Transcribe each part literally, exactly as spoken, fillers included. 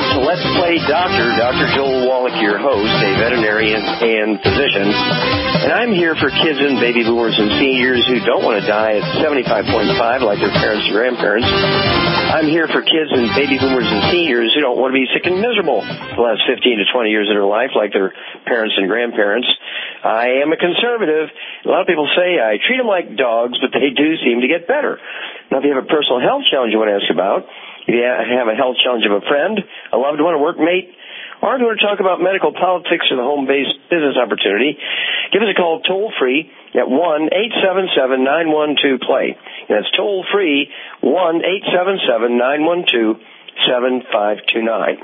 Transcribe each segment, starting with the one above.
welcome to Let's Play Doctor, Doctor Joel Wallach, your host, a veterinarian and physician. And I'm here for kids and baby boomers and seniors who don't want to die at seventy-five point five like their parents and grandparents. I'm here for kids and baby boomers and seniors who don't want to be sick and miserable the last fifteen to twenty years of their life like their parents and grandparents. I am a conservative. A lot of people say I treat them like dogs, but they do seem to get better. Now, if you have a personal health challenge you want to ask about, if you have a health challenge of a friend, a loved one, a workmate, or if you want to talk about medical, politics, or the home-based business opportunity, give us a call toll-free at one eight seven seven, nine one two, play. That's toll-free, one eight seven seven, nine one two, seven five two nine.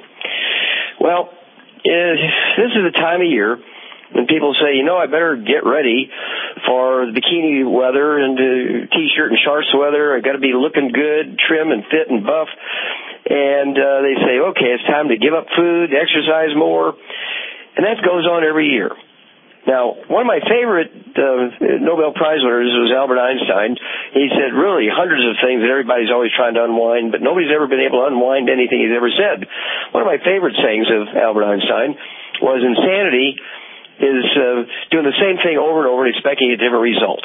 Well, uh, this is the time of year when people say, you know, I better get ready for the bikini weather and the T-shirt and shorts weather. I got to be looking good, trim and fit and buff. And uh, they say, okay, it's time to give up food, exercise more. And that goes on every year. Now, one of my favorite uh, Nobel Prize winners was Albert Einstein. He said really hundreds of things that everybody's always trying to unwind, but nobody's ever been able to unwind anything he's ever said. One of my favorite sayings of Albert Einstein was, insanity is uh, doing the same thing over and over and expecting a different result.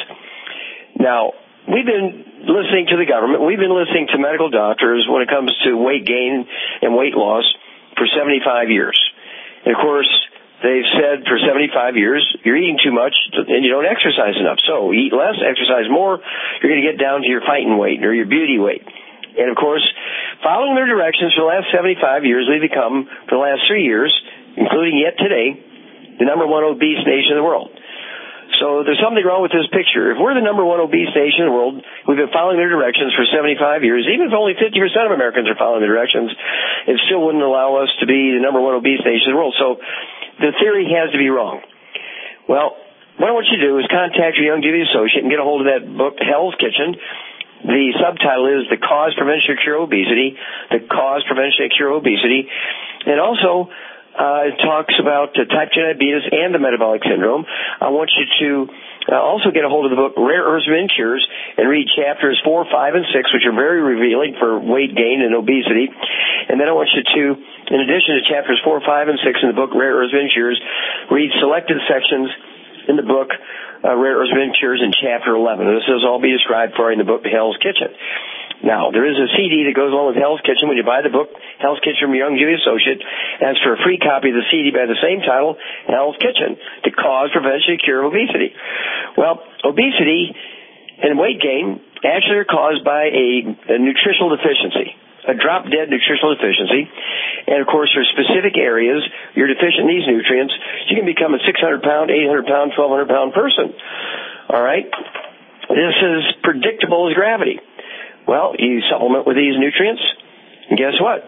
Now, we've been listening to the government. We've been listening to medical doctors when it comes to weight gain and weight loss for seventy-five years. And, of course, they've said for seventy-five years, you're eating too much and you don't exercise enough. So eat less, exercise more, you're going to get down to your fighting weight or your beauty weight. And, of course, following their directions for the last seventy-five years, we've become, for the last three years, including yet today, the number one obese nation in the world. So there's something wrong with this picture. If we're the number one obese nation in the world, we've been following their directions for seventy-five years. Even if only fifty percent of Americans are following their directions, it still wouldn't allow us to be the number one obese nation in the world. So the theory has to be wrong. Well, what I want you to do is contact your Youngevity associate and get a hold of that book, Hell's Kitchen. The subtitle is The Cause, Prevention, Cure Obesity. The Cause, Prevention, Cure Obesity. And also, Uh, it talks about uh, type two diabetes and the metabolic syndrome. I want you to uh, also get a hold of the book Rare Herbs and Cures and read chapters four, five, and six, which are very revealing for weight gain and obesity. And then I want you to, in addition to chapters four, five, and six in the book Rare Herbs and Cures, read selected sections in the book uh, Rare Herbs and Cures in chapter eleven. And this will all be described for you in the book Hell's Kitchen. Now, there is a C D that goes along with Hell's Kitchen. When you buy the book, Hell's Kitchen from your Youngevity associate, asks for a free copy of the C D by the same title, Hell's Kitchen, The Cause, Prevention, and Cure of Obesity. Well, obesity and weight gain actually are caused by a, a nutritional deficiency, a drop-dead nutritional deficiency. And, of course, there are specific areas you're deficient in these nutrients. You can become a six hundred pound, eight hundred pound, twelve hundred pound person. All right? This is predictable as gravity. Well, you supplement with these nutrients, and guess what?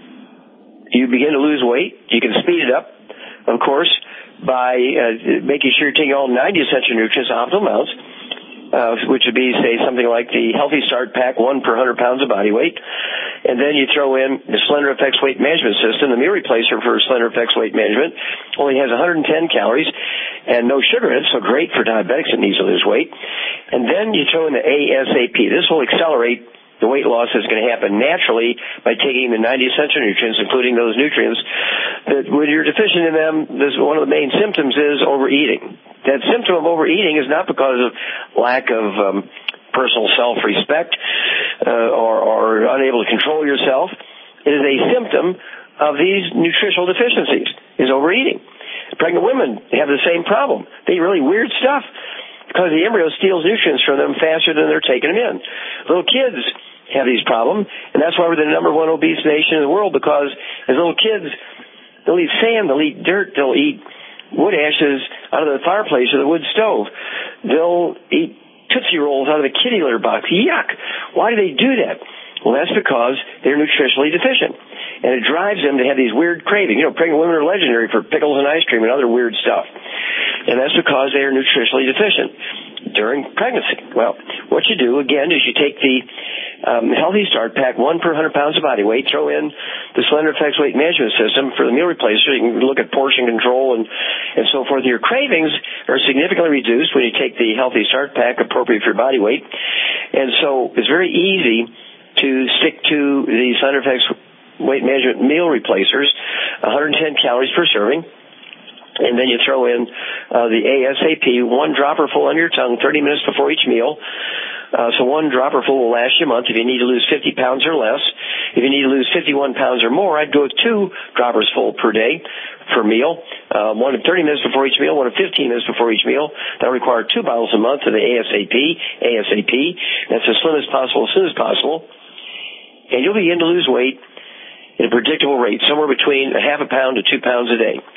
You begin to lose weight. You can speed it up, of course, by uh, making sure you're taking all ninety essential nutrients, optimal amounts, uh, which would be, say, something like the Healthy Start Pack, one per one hundred pounds of body weight. And then you throw in the Slender Effects Weight Management System, the meal replacer for Slender Effects Weight Management. Only has one hundred ten calories and no sugar in it, so great for diabetics that needs to lose weight. And then you throw in the ASAP. This will accelerate the weight loss that's going to happen naturally by taking the ninety essential nutrients, including those nutrients. That when you're deficient in them, this, one of the main symptoms is overeating. That symptom of overeating is not because of lack of um, personal self-respect uh, or, or unable to control yourself. It is a symptom of these nutritional deficiencies, is overeating. Pregnant women have the same problem. They eat really weird stuff because the embryo steals nutrients from them faster than they're taking them in. Little kids have these problems, and that's why we're the number one obese nation in the world, because as little kids, they'll eat sand, they'll eat dirt, they'll eat wood ashes out of the fireplace or the wood stove. They'll eat Tootsie Rolls out of the kitty litter box. Yuck! Why do they do that? Well, that's because they're nutritionally deficient. And it drives them to have these weird cravings. You know, pregnant women are legendary for pickles and ice cream and other weird stuff. And that's because they are nutritionally deficient during pregnancy. Well, what you do, again, is you take the um, Healthy Start Pack, one per one hundred pounds of body weight, throw in the Slender Effects Weight Management System for the meal replacer. You can look at portion control and, and so forth. Your cravings are significantly reduced when you take the Healthy Start Pack, appropriate for your body weight. And so it's very easy to stick to the Slender Effects weight management meal replacers, one hundred ten calories per serving. And then you throw in uh, the ASAP, one dropper full on your tongue, thirty minutes before each meal. Uh, so one dropper full will last you a month if you need to lose fifty pounds or less. If you need to lose fifty-one pounds or more, I'd go with two droppers full per day per meal. Uh, one at thirty minutes before each meal, one at fifteen minutes before each meal. That'll require two bottles a month of the ASAP. ASAP. That's as slim as possible, as soon as possible. And you'll begin to lose weight at a predictable rate, somewhere between a half a pound to two pounds a day.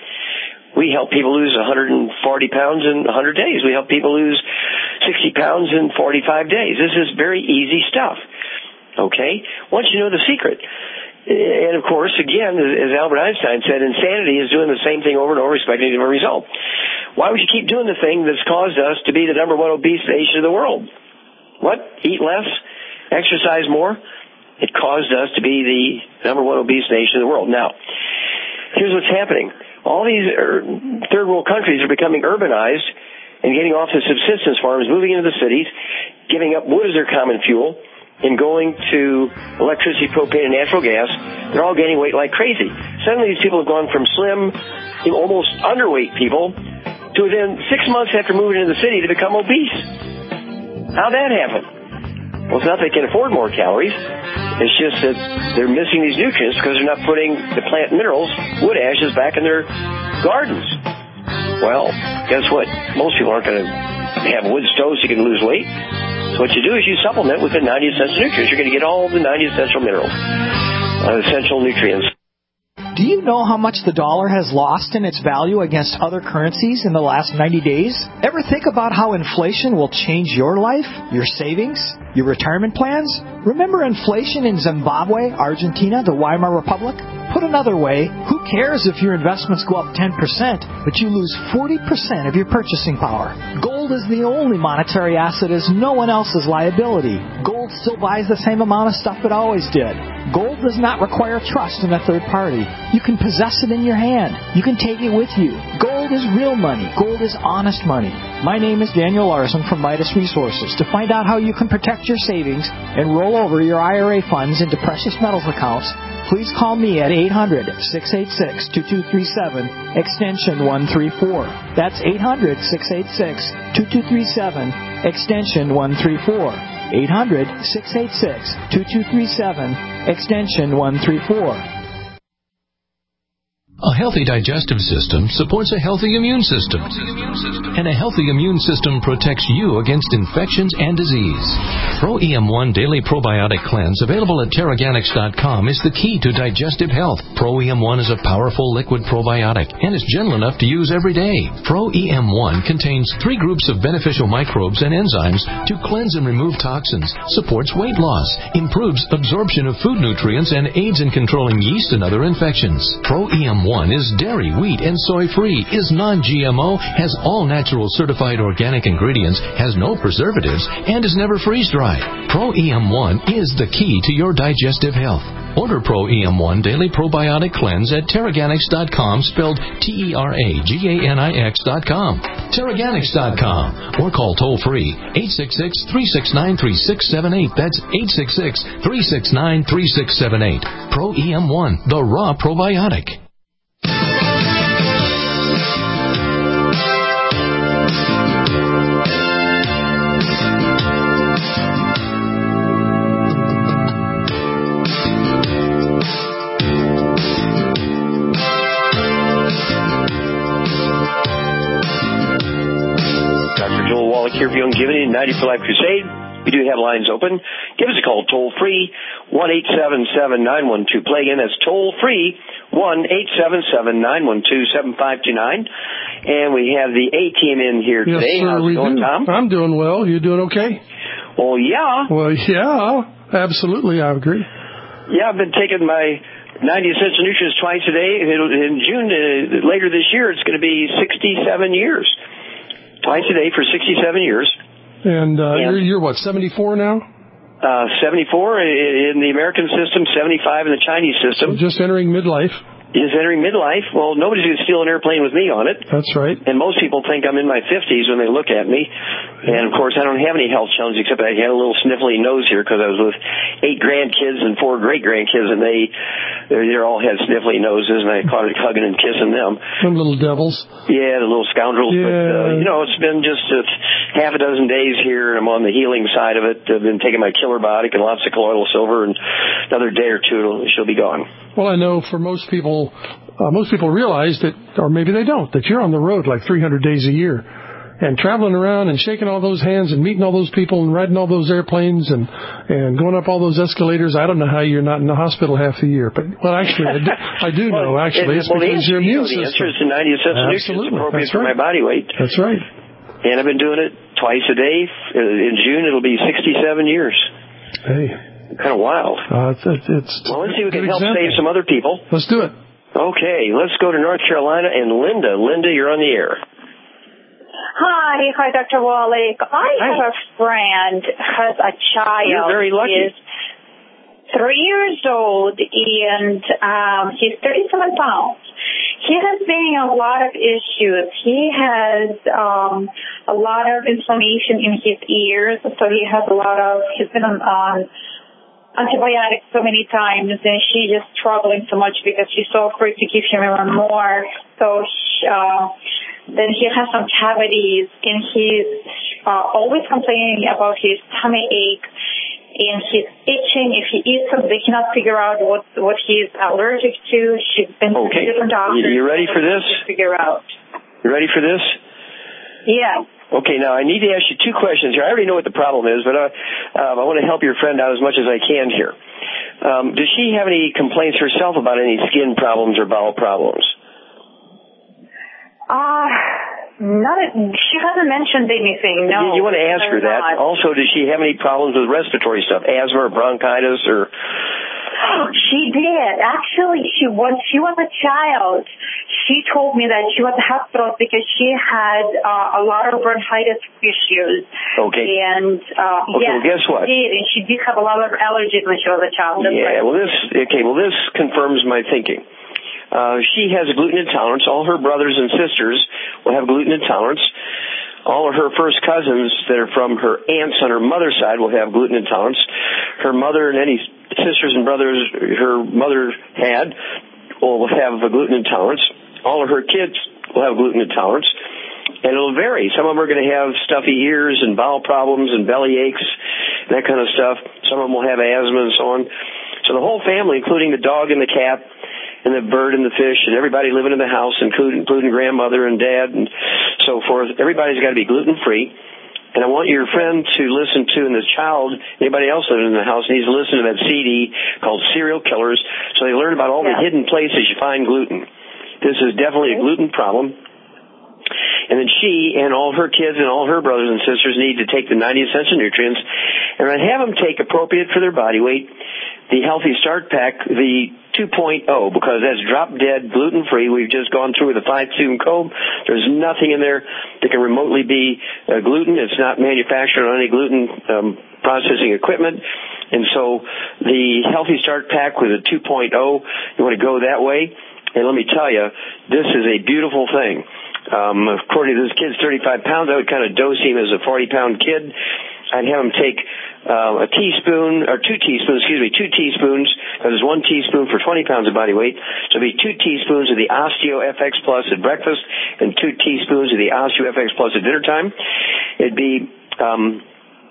We help people lose one hundred forty pounds in one hundred days. We help people lose sixty pounds in forty-five days. This is very easy stuff. Okay? Once you know the secret. And, of course, again, as Albert Einstein said, insanity is doing the same thing over and over, expecting a different result. Why would you keep doing the thing that's caused us to be the number one obese nation in the world? What? Eat less? Exercise more? It caused us to be the number one obese nation in the world. Now, here's what's happening. All these third world countries are becoming urbanized and getting off the subsistence farms, moving into the cities, giving up wood as their common fuel, and going to electricity, propane, and natural gas. They're all gaining weight like crazy. Suddenly these people have gone from slim, you know, almost underweight people to within six months after moving into the city to become obese. How'd that happen? Well, it's not that they can afford more calories. It's just that they're missing these nutrients because they're not putting the plant minerals, wood ashes, back in their gardens. Well, guess what? Most people aren't going to have wood stoves so you can lose weight. So what you do is you supplement with the ninety essential nutrients. You're going to get all the ninety essential minerals, uh, essential nutrients. Do you know how much the dollar has lost in its value against other currencies in the last ninety days? Ever think about how inflation will change your life, your savings, your retirement plans? Remember inflation in Zimbabwe, Argentina, the Weimar Republic? Put another way, who cares if your investments go up ten percent, but you lose forty percent of your purchasing power? Gold is the only monetary asset as no one else's liability. Gold still buys the same amount of stuff it always did. Gold does not require trust in a third party. You can possess it in your hand. You can take it with you. Gold is real money. Gold is honest money. My name is Daniel Larson from Midas Resources. To find out how you can protect your savings and roll over your I R A funds into precious metals accounts, please call me at eight hundred, six eight six, two two three seven, extension one three four. That's eight hundred, six eight six, two two three seven, extension one three four. eight hundred, six eight six, two two three seven, extension one three four. A healthy digestive system supports a healthy immune system. And a healthy immune system protects you against infections and disease. Pro E M one Daily Probiotic Cleanse, available at Teraganix dot com, is the key to digestive health. Pro E M one is a powerful liquid probiotic and is gentle enough to use every day. Pro E M one contains three groups of beneficial microbes and enzymes to cleanse and remove toxins, supports weight loss, improves absorption of food nutrients, and aids in controlling yeast and other infections. Pro E M one is dairy, wheat, and soy-free, is non G M O, has all natural certified organic ingredients, has no preservatives, and is never freeze-dried. Pro E M one is the key to your digestive health. Order Pro E M one Daily Probiotic Cleanse at Teraganix dot com, spelled T E R A G A N I X dot com. Teraganix dot com. Or call toll-free eight six six, three six nine, three six seven eight. That's eight six six, three six nine, three six seven eight. Pro E M one, the raw probiotic. Here for Young Giving, ninety for Life Crusade. We do have lines open. Give us a call toll free, one eight seven seven, nine one two, play again. That's toll free, one eight seven seven, nine one two, seven five two nine. And we have the A team in here yes, today. Sir, How's we it going, do. Tom? I'm doing well. You doing okay? Well, yeah. Well, yeah, absolutely. I agree. Yeah, I've been taking my ninety essential nutrients twice a day. In June, uh, later this year, it's going to be sixty-seven years. Twice a day for sixty-seven years. And, uh, and you're, you're what, seventy-four now? Uh, seventy-four in the American system, seventy-five in the Chinese system. So just entering midlife. is entering midlife. Well, nobody's going to steal an airplane with me on it. That's right. And most people think I'm in my fifties when they look at me. And, of course, I don't have any health challenges except I had a little sniffly nose here because I was with eight grandkids and four great-grandkids, and they they all had sniffly noses, and I caught it hugging and kissing them. Them little devils. Yeah, the little scoundrels. Yeah. But, uh, you know, it's been just uh, half a dozen days here, and I'm on the healing side of it. I've been taking my killer biotic and lots of colloidal silver, and another day or two, it'll, she'll be gone. Well, I know for most people, uh, most people realize that, or maybe they don't, that you're on the road like three hundred days a year and traveling around and shaking all those hands and meeting all those people and riding all those airplanes and, and going up all those escalators. I don't know how you're not in the hospital half the year. But, well, actually, I do, I do well, know, actually. It, it's well, because answer, your immune you know, the system. answer is to ninety cents a nutrient. It's appropriate That's for right. my body weight. That's right. And I've been doing it twice a day. In June, it'll be sixty-seven years. Hey. Kind of wild. Uh, it's, it's, well, let's see if we can help example. save some other people. Let's do it. Okay, let's go to North Carolina and Linda. Linda, you're on the air. Hi, hi, Doctor Wallach. I Hi. have a friend has a child. You're very lucky. He is three years old, and um, he's thirty-seven pounds. He has been in a lot of issues. He has um, a lot of inflammation in his ears, so he has a lot of. He's been on. on antibiotics so many times, and she's just struggling so much because she's so afraid to give him even more. So she, uh, then he has some cavities, and he's uh, always complaining about his tummy ache, and he's itching. If he eats something, they cannot figure out what what he's allergic to. She's been okay. to different doctors. You ready for this? To figure out. You ready for this? Yeah. Okay, now I need to ask you two questions here. I already know what the problem is, but uh, um, I want to help your friend out as much as I can here. Um, does she have any complaints herself about any skin problems or bowel problems? Uh, not, she hasn't mentioned anything, no. You, you want to ask her that. Not. Also, does she have any problems with respiratory stuff, asthma or bronchitis or... She did. Actually, she was, she was a child. She told me that she was at the hospital because she had uh, a lot of bronchitis issues. Okay. And, uh, okay, yes, well, guess what? she did. And she did have a lot of allergies when she was a child. That's yeah, right. well, this, okay, well, this confirms my thinking. Uh, she has a gluten intolerance. All her brothers and sisters will have gluten intolerance. All of her first cousins that are from her aunts on her mother's side will have gluten intolerance. Her mother and any sisters and brothers her mother had will have a gluten intolerance. All of her kids will have gluten intolerance. And it'll vary. Some of them are going to have stuffy ears and bowel problems and belly aches, and that kind of stuff. Some of them will have asthma and so on. So the whole family, including the dog and the cat, and the bird and the fish and everybody living in the house, including, including grandmother and dad and so forth, everybody's got to be gluten-free. And I want your friend to listen to, and the child, anybody else living in the house, needs to listen to that C D called Serial Killers so they learn about all yeah. the hidden places you find gluten. This is definitely a gluten problem. And then she and all her kids and all her brothers and sisters need to take the ninety essential nutrients and I have them take appropriate for their body weight, the Healthy Start Pack, the two point oh, because that's drop-dead, gluten-free. We've just gone through with a fine-tune comb. There's nothing in there that can remotely be uh, gluten. It's not manufactured on any gluten um, processing equipment. And so the Healthy Start Pack with a two point oh, you want to go that way. And let me tell you, this is a beautiful thing. Um, according to this kid's thirty-five pounds, I would kind of dose him as a forty-pound kid. I'd have him take uh, a teaspoon, or two teaspoons, excuse me, two teaspoons, because there's one teaspoon for twenty pounds of body weight. So it'd be two teaspoons of the Osteo F X Plus at breakfast and two teaspoons of the Osteo F X Plus at dinner time. It'd be um,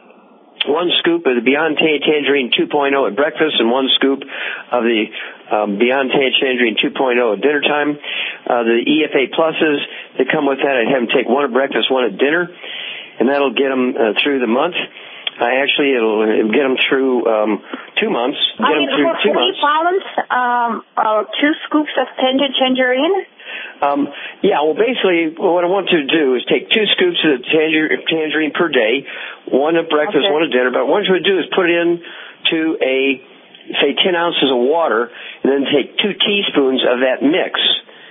one scoop of the Beyond Tangerine two point oh at breakfast and one scoop of the um, Beyond Tangerine two point oh at dinner time. Uh, the E F A Pluses that come with that, I'd have them take one at breakfast, one at dinner. And that'll get them uh, through the month. Uh, actually, it'll, it'll get them through um, two months. Get I them mean, through for two forty months. pounds, um, uh, two scoops of tender tangerine? Um, yeah, well, basically, what I want to do is take two scoops of the tanger- tangerine per day, one at breakfast, okay. one at dinner. But what you would do is put it in to a, say, ten ounces of water, and then take two teaspoons of that mix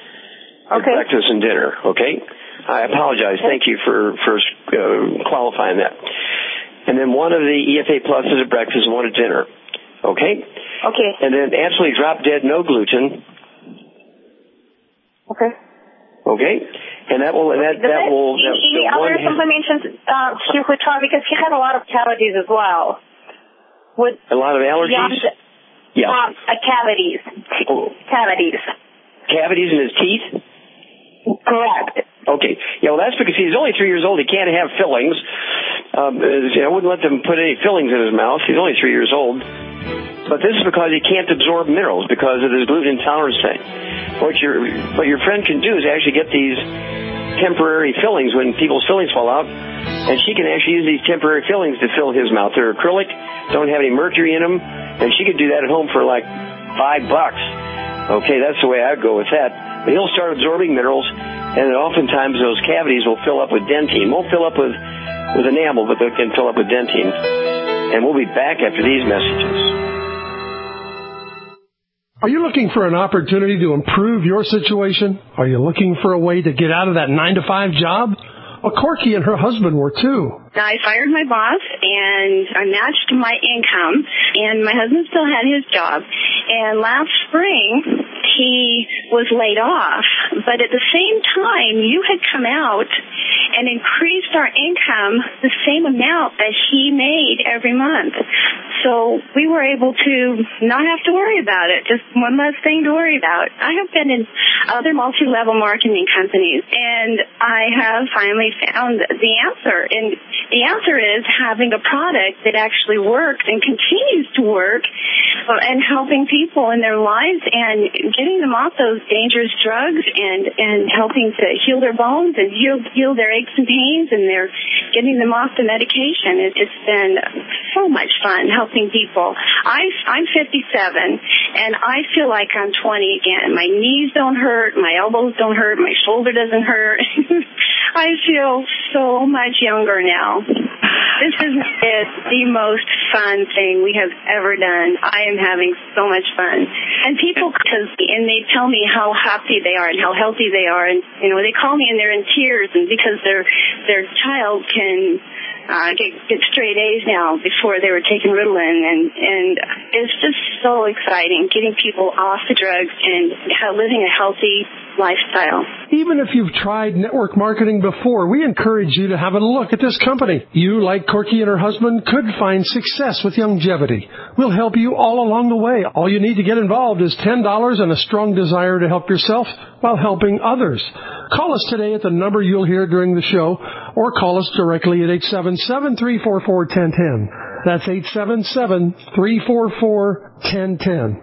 at okay. breakfast and dinner, okay? I apologize. Thank you for, for uh, qualifying that. And then one of the E F A Pluses at breakfast and one at dinner. Okay? Okay. And then absolutely drop dead, no gluten. Okay. Okay, and that will that the that best, will. That, any the other one supplements uh, he would try, because he had a lot of cavities as well. Would a lot of allergies. Beyond, yeah. Um, uh, cavities. Oh. Cavities. Cavities in his teeth. Correct. Okay. Yeah. Well, that's because he's only three years old. He can't have fillings. Um, I wouldn't let them put any fillings in his mouth. He's only three years old. But this is because he can't absorb minerals because of his gluten intolerance thing. What your what your friend can do is actually get these temporary fillings when people's fillings fall out, and she can actually use these temporary fillings to fill his mouth. They're acrylic, don't have any mercury in them, and she could do that at home for like five bucks. Okay, that's the way I'd go with that. But he'll start absorbing minerals, and oftentimes those cavities will fill up with dentine. Won't fill up with, with enamel, but they can fill up with dentine. And we'll be back after these messages. Are you looking for an opportunity to improve your situation? Are you looking for a way to get out of that nine to five job? Well, Corky and her husband were too. I fired my boss, and I matched my income, and my husband still had his job. And last spring, he was laid off. But at the same time, you had come out and increased our income the same amount that he made every month. So we were able to not have to worry about it, just one less thing to worry about. I have been in other multi-level marketing companies, and I have finally found the answer. And the answer is having a product that actually works and continues to work, uh, and helping people in their lives and getting them off those dangerous drugs, and, and helping to heal their bones and heal, heal their aches and pains, and they're getting them off the medication. It, it's been so much fun helping people. I, I'm fifty-seven, and I feel like I'm twenty again. My knees don't hurt, my elbows don't hurt, my shoulder doesn't hurt. I feel so much younger now. This is it, the most fun thing we have ever done. I am having so much fun. And people come and they tell me how happy they are and how healthy they are. And, you know, they call me and they're in tears, and because their their child can uh, get, get straight A's now before they were taking Ritalin. And, and it's just so exciting getting people off the drugs and how, living a healthy lifestyle. Even if you've tried network marketing before, we encourage you to have a look at this company. You, like Corky and her husband, could find success with longevity. We'll help you all along the way. All you need to get involved is ten dollars and a strong desire to help yourself while helping others. Call us today at the number you'll hear during the show, or call us directly at eight seven seven, three four four, one zero one zero. That's eight seven seven, three four four, one zero one zero.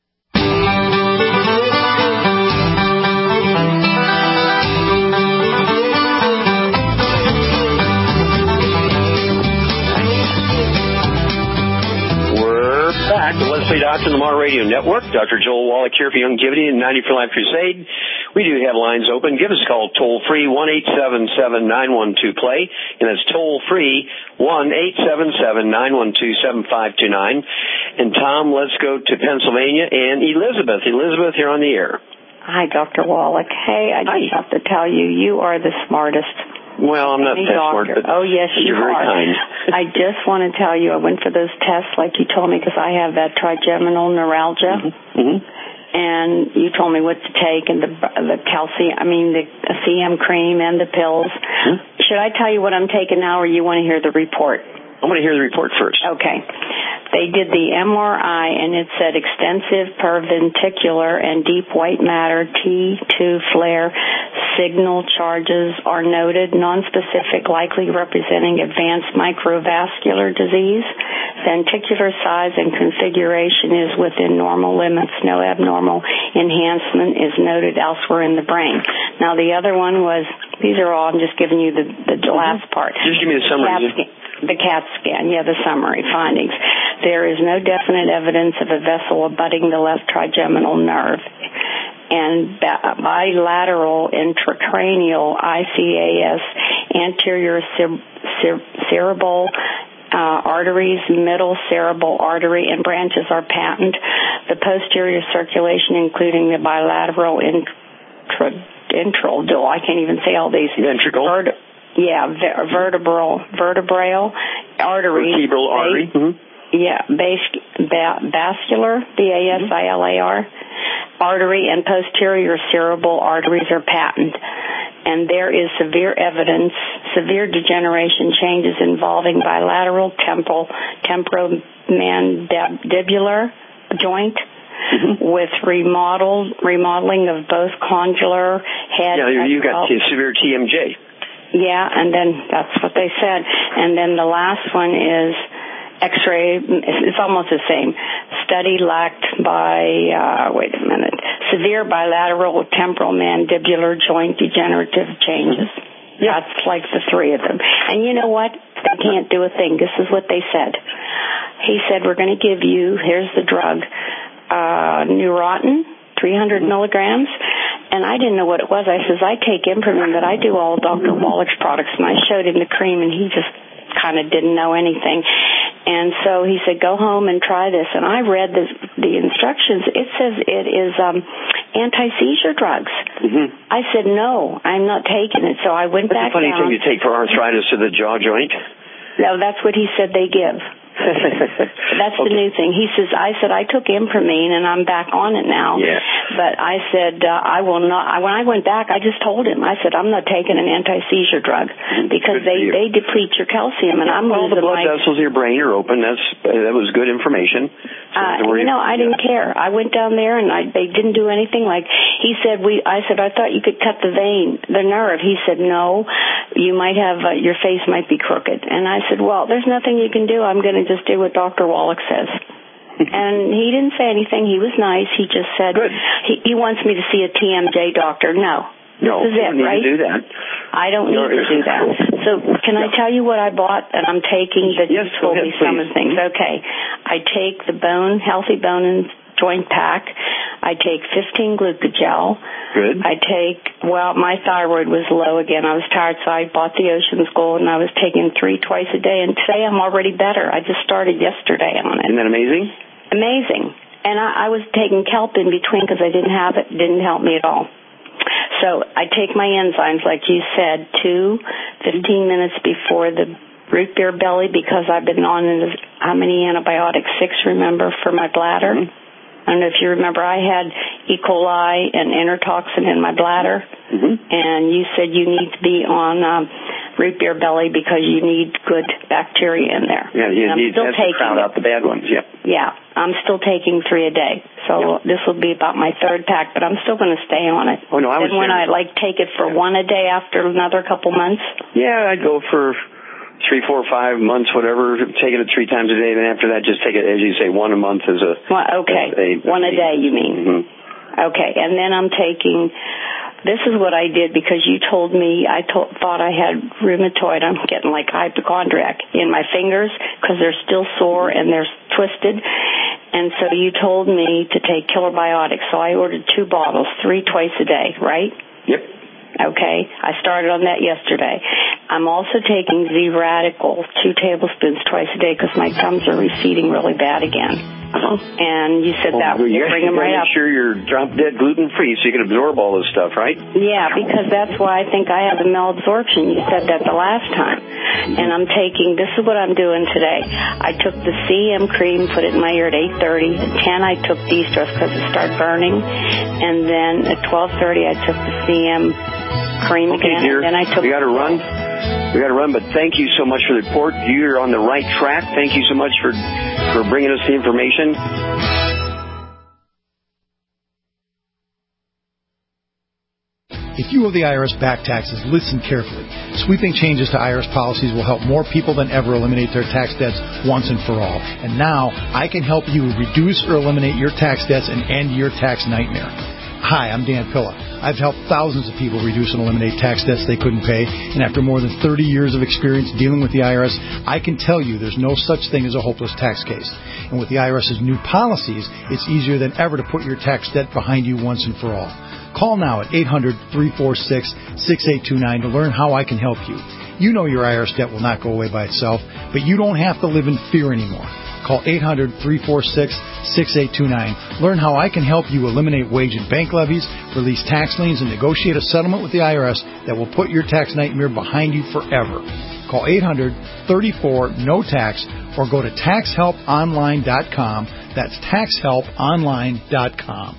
Back to Let's Play Doctor on the Mar Radio Network. Doctor Joel Wallach here for Longevity and ninety for Life Crusade. We do have lines open. Give us a call toll free, one eight seven seven, nine one two, play. And that's toll free, one eight seven seven, nine one two, seven five two nine. And Tom, let's go to Pennsylvania. And Elizabeth. Elizabeth, you're on the air. Hi, Doctor Wallach. Hey, I just Hi. have to tell you, you are the smartest. Well, I'm not that smart, but oh, yes, you you're very are. kind. I just want to tell you, I went for those tests like you told me, because I have that trigeminal neuralgia. Mm-hmm. Mm-hmm. And you told me what to take, and the the calcium, I mean, the C M cream and the pills. Mm-hmm. Should I tell you what I'm taking now, or you want to hear the report? I want to hear the report first. Okay. They did the M R I, and it said extensive perventicular and deep white matter T two flare signal charges are noted, nonspecific, likely representing advanced microvascular disease. Ventricular size and configuration is within normal limits. No abnormal enhancement is noted elsewhere in the brain. Now, the other one was, these are all, I'm just giving you the, the last part. Just give me the summary. The CAT scan, yeah, the summary findings. There is no definite evidence of a vessel abutting the left trigeminal nerve. And bilateral intracranial I C A S, anterior cer- cer- cerebral uh, arteries, middle cerebral artery, and branches are patent. The posterior circulation, including the bilateral intra- intral, I can't even say all these. Ventricle. Vert- Yeah, ver- vertebral, vertebral artery. Vertebral artery. Mm-hmm. Yeah, bas- ba- vascular, B A S I L A R, artery and posterior cerebral arteries are patent. And there is severe evidence, severe degeneration changes involving bilateral temporal, temporomandibular joint mm-hmm. with remodeled, remodeling of both condylar head. Yeah, you got t- severe T M J. Yeah, and then that's what they said. And then the last one is X-ray. It's almost the same. Study lacked by, uh, wait a minute, severe bilateral temporal mandibular joint degenerative changes. Yeah. That's like the three of them. And you know what? They can't do a thing. This is what they said. He said, we're going to give you, here's the drug, uh, Neurontin, three hundred milligrams. And I didn't know what it was. I says, I take Impromin, but I do all Doctor Wallach's products. And I showed him the cream, and he just kind of didn't know anything. And so he said, go home and try this. And I read the, the instructions. It says it is um, anti-seizure drugs. Mm-hmm. I said, no, I'm not taking it. So I went that's back down. That's a funny thing you take for arthritis of the jaw joint. No, that's what he said they give. That's the okay. new thing. He says, I said, I took Impromin and I'm back on it now. Yeah. But I said, uh, I will not, I, when I went back, I just told him, I said, I'm not taking an anti-seizure drug because they, they deplete your calcium and I'm all losing the blood my... vessels in your brain are open. That's, that was good information. So uh, you know, I didn't care. I went down there and I, they didn't do anything. Like he said, we, I said, I thought you could cut the vein, the nerve. He said, no, you might have, uh, your face might be crooked. And I said, well, there's nothing you can do. I'm going to just do what Doctor Wallach says. And he didn't say anything. He was nice. He just said Good. He, he wants me to see a T M J doctor. No. No, this is you it, don't need right? to do that. I don't need to do that. So can I tell you what I bought and I'm taking that yes, you told ahead, me some please. of the things? Okay. I take the bone, healthy bone and joint pack. I take fifteen glucogel. Good. I take, well, my thyroid was low again. I was tired, so I bought the Ocean's Gold, and I was taking three twice a day. And today I'm already better. I just started yesterday on it. Isn't that amazing? Amazing. And I, I was taking kelp in between because I didn't have it. It didn't help me at all. So I take my enzymes, like you said, two, fifteen minutes before the root beer belly because I've been on how many antibiotics? Six, remember, for my bladder. Mm-hmm. I don't know if you remember, I had E. coli and intertoxin in my bladder, mm-hmm. and you said you need to be on um, root beer belly because you need good bacteria in there. Yeah, you and need to crowd out the bad ones, yeah. Yeah, I'm still taking three a day, so yep. This will be about my third pack, but I'm still going to stay on it. Oh, no, I and was when there. I, like, take it for yeah. one a day after another couple months? Yeah, I'd go for three, four, five months, whatever, taking it three times a day. Then after that, just take it, as you say, one a month as a... Well, okay, as a, one a day, you mean. Mm-hmm. Okay, and then I'm taking... This is what I did because you told me I to- thought I had rheumatoid. I'm getting like hypochondriac in my fingers because they're still sore and they're twisted. And so you told me to take Killer Biotics. So I ordered two bottles, three twice a day, right? Yep. Okay, I started on that yesterday. I'm also taking Z-Radical, two tablespoons twice a day because my gums are receding really bad again. Uh-huh. And you said well, that would bring them right make up. Make sure you're drop dead gluten free so you can absorb all this stuff, right? Yeah, because that's why I think I have a malabsorption. You said that the last time. Mm-hmm. And I'm taking, this is what I'm doing today. I took the C M cream, put it in my ear at eight thirty. At ten, I took De-Stress because it started burning. And then at twelve thirty, I took the C M cream okay, again. Dear, and then I took we got to run. We got to run, but thank you so much for the report. You're on the right track. Thank you so much for for bringing us the information. If you owe the I R S back taxes, listen carefully. Sweeping changes to I R S policies will help more people than ever eliminate their tax debts once and for all. And now, I can help you reduce or eliminate your tax debts and end your tax nightmare. Hi, I'm Dan Pilla. I've helped thousands of people reduce and eliminate tax debts they couldn't pay, and after more than thirty years of experience dealing with the I R S, I can tell you there's no such thing as a hopeless tax case. And with the IRS's new policies, it's easier than ever to put your tax debt behind you once and for all. Call now at eight hundred, three four six, six eight two nine to learn how I can help you. You know your I R S debt will not go away by itself, but you don't have to live in fear anymore. Call eight hundred, three four six, six eight two nine. Learn how I can help you eliminate wage and bank levies, release tax liens, and negotiate a settlement with the I R S that will put your tax nightmare behind you forever. Call eight hundred, three four, N O tax or go to tax help online dot com. That's tax help online dot com.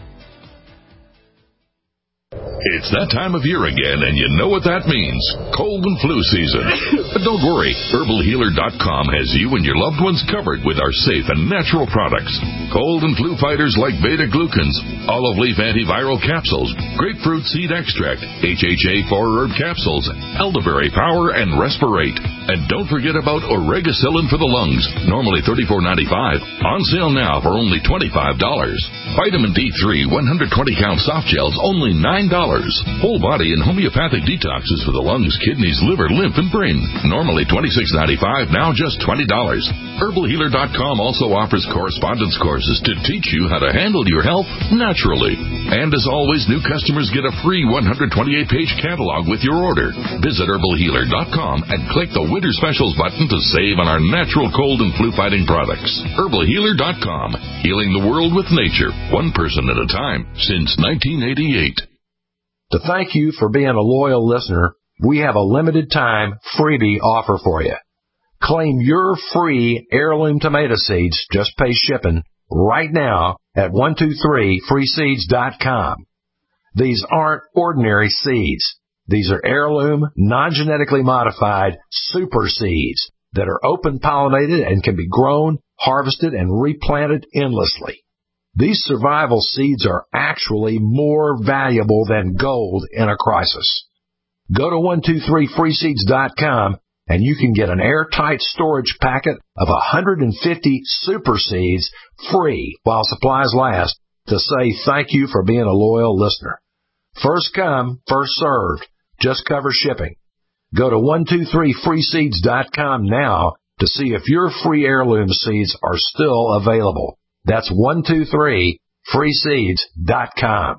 It's that time of year again, and you know what that means. Cold and flu season. But don't worry. Herbal Healer dot com has you and your loved ones covered with our safe and natural products. Cold and flu fighters like beta-glucans, olive leaf antiviral capsules, grapefruit seed extract, H H A four herb capsules, elderberry power, and respirate. And don't forget about Oregacillin for the lungs, normally thirty-four ninety-five, on sale now for only twenty-five dollars. Vitamin D three one hundred twenty count soft gels, only nine dollars. Whole body and homeopathic detoxes for the lungs, kidneys, liver, lymph, and brain, normally twenty-six ninety-five, now just twenty dollars. Herbal Healer dot com also offers correspondence courses to teach you how to handle your health naturally. And as always, new customers get a free one hundred twenty-eight page catalog with your order. Visit Herbal Healer dot com and click the Winter Specials button to save on our natural cold and flu fighting products. Herbal Healer dot com, healing the world with nature, one person at a time, since nineteen eighty-eight. To thank you for being a loyal listener, we have a limited time freebie offer for you. Claim your free heirloom tomato seeds, just pay shipping, right now at one two three free seeds dot com. These aren't ordinary seeds. These are heirloom, non-genetically modified super seeds that are open pollinated and can be grown, harvested, and replanted endlessly. These survival seeds are actually more valuable than gold in a crisis. Go to one two three free seeds dot com and you can get an airtight storage packet of one hundred fifty super seeds free while supplies last to say thank you for being a loyal listener. First come, first served. Just cover shipping. Go to one two three free seeds dot com now to see if your free heirloom seeds are still available. That's one two three free seeds dot com.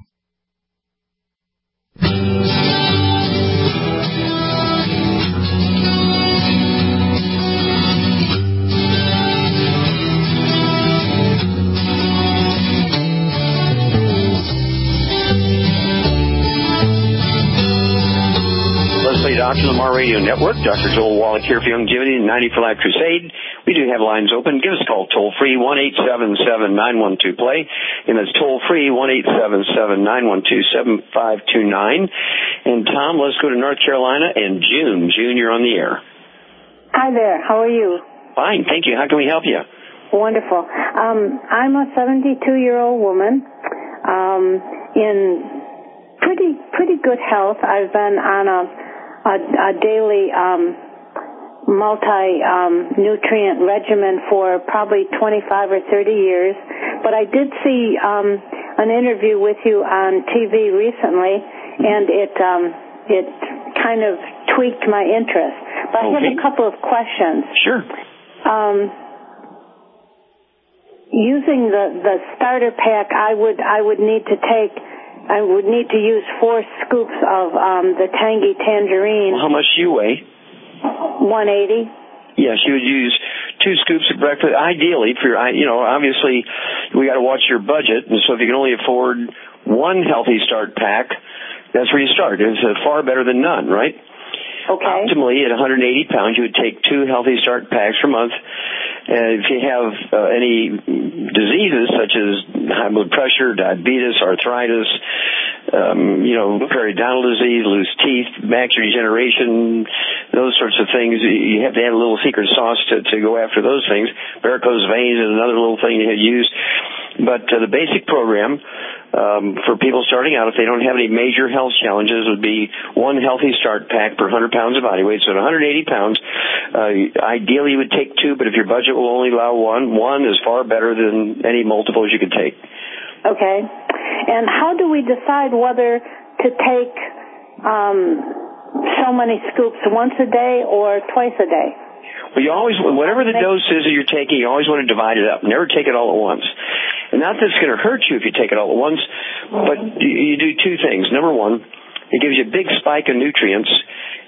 Doctor Lamar Radio Network. Doctor Joel Wallach here for Longevity and ninety for Life Crusade. We do have lines open. Give us a call toll free, one eight seven seven, nine one two, play. And that's toll free, one eight seven seven, nine one two, seven five two nine. And Tom, let's go to North Carolina and June. June, you're on the air. Hi there. How are you? Fine, thank you. How can we help you? Wonderful. Um, I'm a seventy-two-year-old woman um, in pretty pretty good health. I've been on a A, a daily um, multi-nutrient um, regimen for probably twenty-five or thirty years. But I did see um, an interview with you on T V recently, and it um, it kind of tweaked my interest. But I okay. have a couple of questions. Sure. Um, using the, the starter pack, I would I would need to take. I would need to use four scoops of um, the Tangy Tangerine. Well, how much do you weigh? one eighty. Yes, you would use two scoops of breakfast. Ideally, for your, you know, obviously, we got to watch your budget, and so if you can only afford one Healthy Start pack, that's where you start. It's uh, far better than none, right? Okay. Optimally, at one hundred eighty pounds, you would take two Healthy Start packs per month. And if you have uh, any diseases such as high blood pressure, diabetes, arthritis, um, you know, periodontal disease, loose teeth, macular degeneration, those sorts of things, you have to add a little secret sauce to, to go after those things. Varicose veins is another little thing you had used. But uh, the basic program um, for people starting out, if they don't have any major health challenges, would be one Healthy Start pack per one hundred pounds of body weight. So at one hundred eighty pounds, uh, ideally you would take two, but if your budget will only allow one, one is far better than any multiples you could take. Okay. And how do we decide whether to take um, so many scoops once a day or twice a day? Well, you always, whatever the dose is that you're taking, you always want to divide it up. Never take it all at once. And not that it's going to hurt you if you take it all at once, but you do two things. Number one, it gives you a big spike of nutrients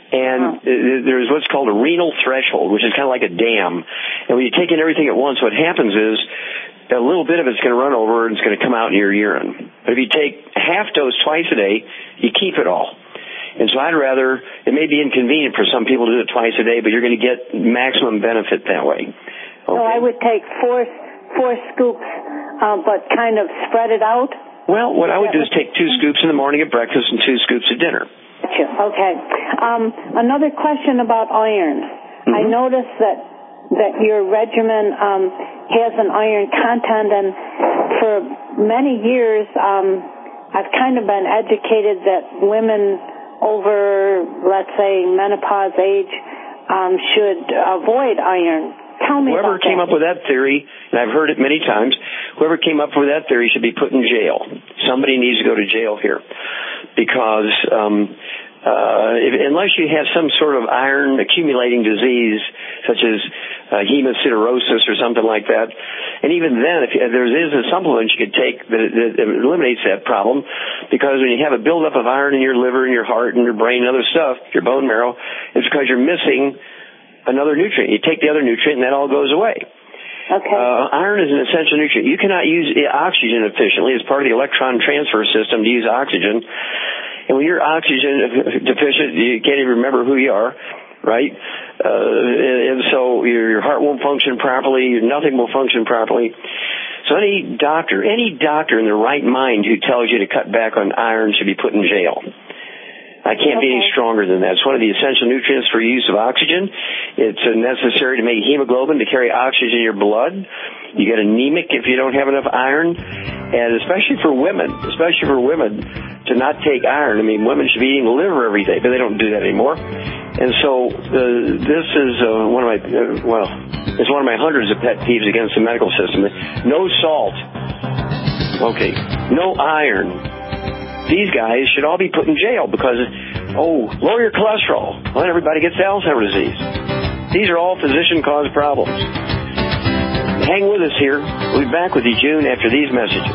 And uh, there's what's called a renal threshold, which is kind of like a dam. And when you take in everything at once, what happens is a little bit of it's going to run over and it's going to come out in your urine. But if you take a half dose twice a day, you keep it all. And so I'd rather, it may be inconvenient for some people to do it twice a day, but you're going to get maximum benefit that way. Okay. So I would take four four scoops, uh, but kind of spread it out? Well, what I would do is take two scoops in the morning at breakfast and two scoops at dinner. Gotcha. Okay. Um, another question about iron. Mm-hmm. I noticed that that your regimen um, has an iron content, and for many years um, I've kind of been educated that women over, let's say, menopause age um, should avoid iron. Tell me Whoever about came that. up with that theory, and I've heard it many times, whoever came up with that theory should be put in jail. Somebody needs to go to jail here. Because um, uh, if, unless you have some sort of iron accumulating disease, such as uh, hemosiderosis or something like that, and even then, if, if there is a supplement you could take that, that eliminates that problem, because when you have a buildup of iron in your liver and your heart and your brain and other stuff, your bone marrow, it's because you're missing another nutrient. You take the other nutrient and that all goes away. Okay. Uh, iron is an essential nutrient. You cannot use oxygen efficiently as part of the electron transfer system to use oxygen. And when you're oxygen deficient, you can't even remember who you are, right? Uh, and so your, your heart won't function properly, nothing will function properly. So any doctor, any doctor in their right mind who tells you to cut back on iron should be put in jail. I can't okay. be any stronger than that. It's one of the essential nutrients for use of oxygen. It's necessary to make hemoglobin to carry oxygen in your blood. You get anemic if you don't have enough iron. And especially for women, especially for women to not take iron. I mean, women should be eating liver every day, but they don't do that anymore. And so uh, this is uh, one of my, uh, well, it's one of my hundreds of pet peeves against the medical system. No salt. Okay. No iron. These guys should all be put in jail because, oh, lower your cholesterol. Well, everybody gets Alzheimer's disease. These are all physician-caused problems. Hang with us here. We'll be back with you, June, after these messages.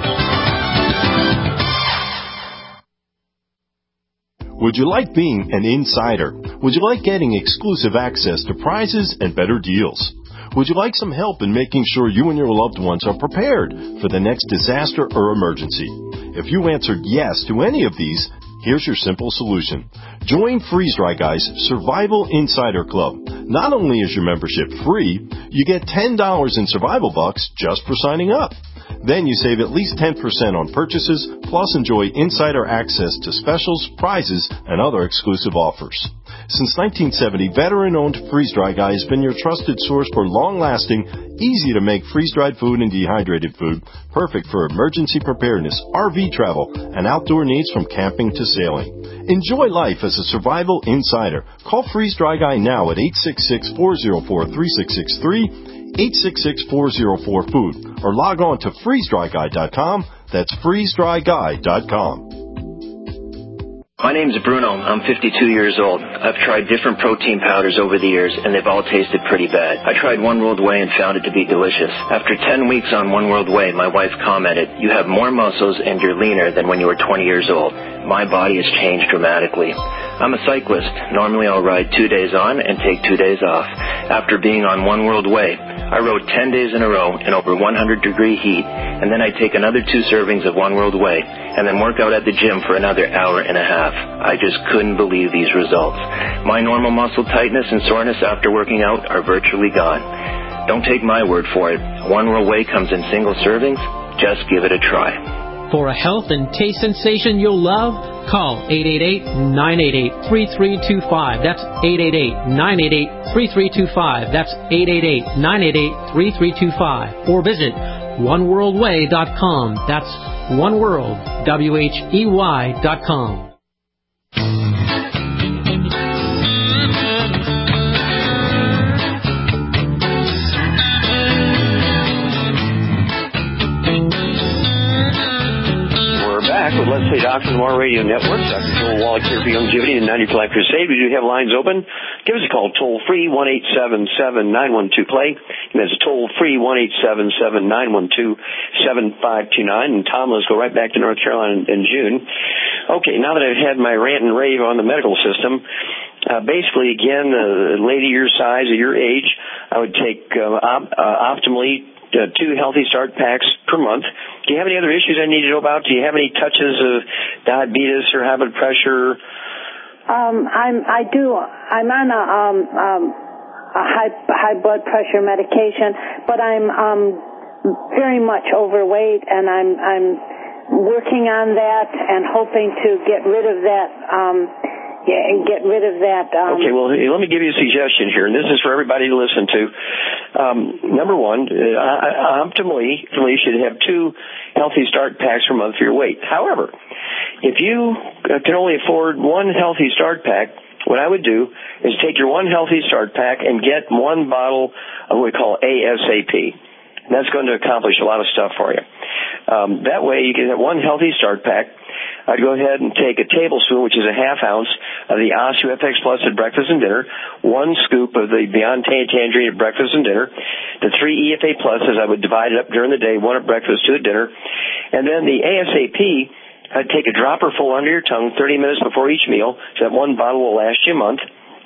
Would you like being an insider? Would you like getting exclusive access to prizes and better deals? Would you like some help in making sure you and your loved ones are prepared for the next disaster or emergency? If you answered yes to any of these, here's your simple solution. Join Freeze Dry Guy's Survival Insider Club. Not only is your membership free, you get ten dollars in survival bucks just for signing up. Then you save at least ten percent on purchases, plus enjoy insider access to specials, prizes, and other exclusive offers. Since nineteen seventy, veteran-owned Freeze Dry Guy has been your trusted source for long-lasting, easy-to-make freeze-dried food and dehydrated food, perfect for emergency preparedness, R V travel, and outdoor needs from camping to sailing. Enjoy life as a survival insider. Call Freeze Dry Guy now at eight six six, four zero four, three six six three, eight six six, four zero four, food, or log on to freeze dry guy dot com. That's freeze dry guy dot com. My name's Bruno. I'm fifty-two years old. I've tried different protein powders over the years, and they've all tasted pretty bad. I tried One World Whey and found it to be delicious. After ten weeks on One World Whey, my wife commented, "You have more muscles and you're leaner than when you were twenty years old. My body has changed dramatically." I'm a cyclist. Normally I'll ride two days on and take two days off. After being on One World Whey, I rode ten days in a row in over one hundred degree heat, and then I take another two servings of One World Whey, and then work out at the gym for another hour and a half. I just couldn't believe these results. My normal muscle tightness and soreness after working out are virtually gone. Don't take my word for it. One World Whey comes in single servings. Just give it a try. For a health and taste sensation you'll love, call eight eight eight, nine eight eight, three three two five. That's eight eight eight, nine eight eight, three three two five. That's eight eight eight, nine eight eight, three three two five. Or visit one world way dot com. That's oneworld, W H E Y dot com. With Let's Say Doctor Tomorrow Radio Network. Doctor Joel Wallach here for Longevity and ninety for Life Crusade. We do have lines open. Give us a call toll free, one eight seven seven, nine one two, play. And that's toll free, one eight seven seven, nine one two, seven five two nine. And Tom, let's go right back to North Carolina in, in June. Okay, now that I've had my rant and rave on the medical system, Uh, basically, again, a lady your size, or your age, I would take uh, op- uh, optimally uh, two Healthy Start packs per month. Do you have any other issues I need to know about? Do you have any touches of diabetes or high blood pressure? Um, I'm, I do. I'm on a, um, um, a high, high blood pressure medication, but I'm um, very much overweight, and I'm, I'm working on that and hoping to get rid of that. Um, Yeah, and get rid of that. Um, okay, well, let me give you a suggestion here, and this is for everybody to listen to. Um, number one, uh, optimally, you should have two Healthy Start packs per month for your weight. However, if you can only afford one Healthy Start pack, what I would do is take your one Healthy Start pack and get one bottle of what we call A S A P. And that's going to accomplish a lot of stuff for you. Um, that way, you can have one Healthy Start pack. I'd go ahead and take a tablespoon, which is a half ounce, of the Osteo F X Plus at breakfast and dinner, one scoop of the Beyond Tangerine at breakfast and dinner, the three E F A Pluses, I would divide it up during the day, one at breakfast, two at dinner, and then the A S A P, I'd take a dropper full under your tongue thirty minutes before each meal, so that one bottle will last you a month.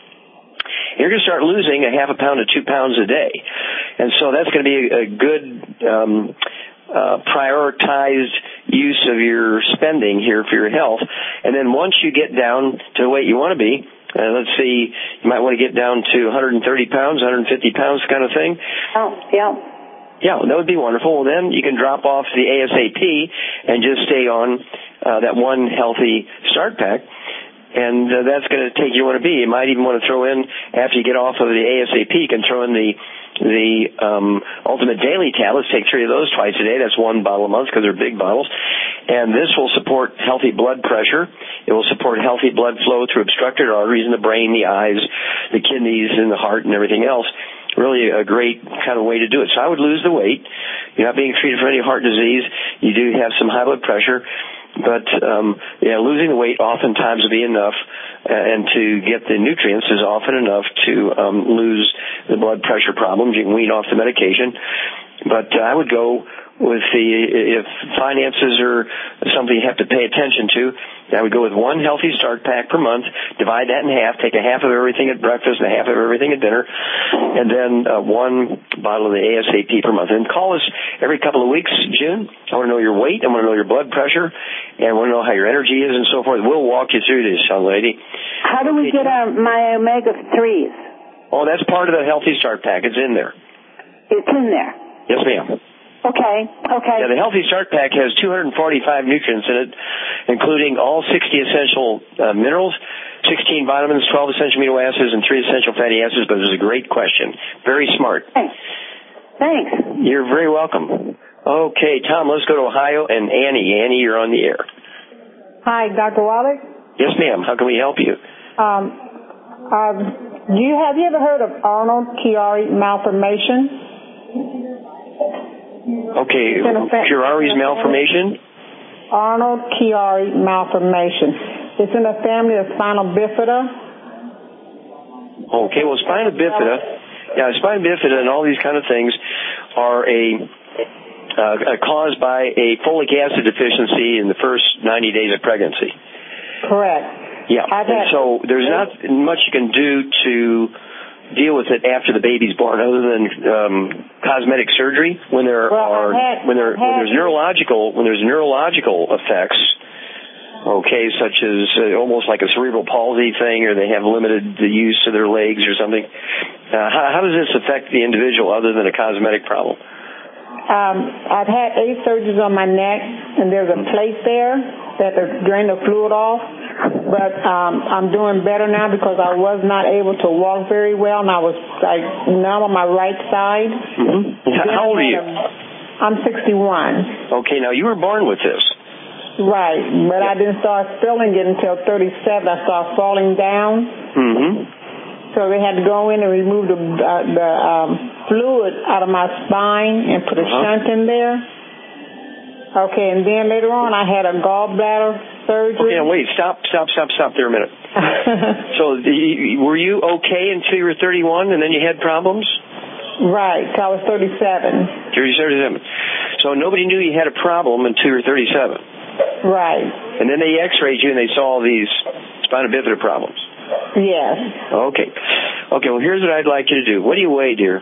You're going to start losing a half a pound to two pounds a day. And so that's going to be a good um, uh, prioritized use of your spending here for your health. And then once you get down to the weight you want to be, uh, let's see, you might want to get down to one hundred thirty pounds, one hundred fifty pounds kind of thing. Oh, yeah. Yeah, that would be wonderful. Well, then you can drop off the A S A P and just stay on uh, that one Healthy Start pack. And uh, that's going to take you where you want to be. You might even want to throw in, after you get off of the A S A P, you can throw in the the um, Ultimate Daily tablets. Take three of those twice a day. That's one bottle a month because they're big bottles. And this will support healthy blood pressure. It will support healthy blood flow through obstructed arteries in the brain, the eyes, the kidneys, and the heart, and everything else. Really a great kind of way to do it. So I would lose the weight. You're not being treated for any heart disease. You do have some high blood pressure. But, um, yeah, losing the weight oftentimes will be enough, uh, and to get the nutrients is often enough to um, lose the blood pressure problems. You can wean off the medication. But uh, I would go with the, if finances are something you have to pay attention to, I would go with one Healthy Start pack per month, divide that in half, take a half of everything at breakfast and a half of everything at dinner, and then uh, one bottle of the A S A P per month. And call us every couple of weeks, June. I want to know your weight, I want to know your blood pressure, and I want to know how your energy is and so forth. We'll walk you through this, young lady. How do we get our, my omega threes? Oh, that's part of the Healthy Start pack. It's in there. It's in there? Yes, ma'am. Okay, okay. Yeah, the Healthy Start pack has two hundred forty-five nutrients in it, including all sixty essential uh, minerals, sixteen vitamins, twelve essential amino acids, and three essential fatty acids. But it was a great question. Very smart. Thanks. Thanks. You're very welcome. Okay, Tom, let's go to Ohio and Annie. Annie, you're on the air. Hi, Doctor Wallach. Yes, ma'am. How can we help you? Um, um, do you have you ever heard of Arnold-Chiari malformation? Okay, Chiari's malformation? Arnold-Chiari malformation. It's in a family of spinal bifida. Okay, well, spina bifida, yeah, spina bifida and all these kind of things are a uh, caused by a folic acid deficiency in the first ninety days of pregnancy. Correct. Yeah, I've and had, so there's not much you can do to deal with it after the baby's born, other than um, cosmetic surgery. When there well, are had, when there when there's neurological when there's neurological effects, okay, such as uh, almost like a cerebral palsy thing, or they have limited the use of their legs or something. Uh, how, how does this affect the individual other than a cosmetic problem? Um, I've had eight surgeries on my neck, and there's a plate there that drain the fluid off. But um, I'm doing better now because I was not able to walk very well, and I was like now on my right side. Mm-hmm. How old are you? A, I'm sixty-one. Okay, now you were born with this. Right, but yep. I didn't start feeling it until thirty-seven. I started falling down. Mm-hmm. So they had to go in and remove the uh, the um, fluid out of my spine and put a uh-huh. shunt in there. Okay, and then later on I had a gallbladder surgery. Okay, now wait, stop, stop, stop, stop there a minute. So the, were you okay until you were thirty-one and then you had problems? Right, so I was thirty-seven. thirty-seven. So nobody knew you had a problem until you were thirty-seven. Right. And then they x-rayed you and they saw all these spina bifida problems. Yes. Okay. Okay, well, here's what I'd like you to do. What do you weigh, dear?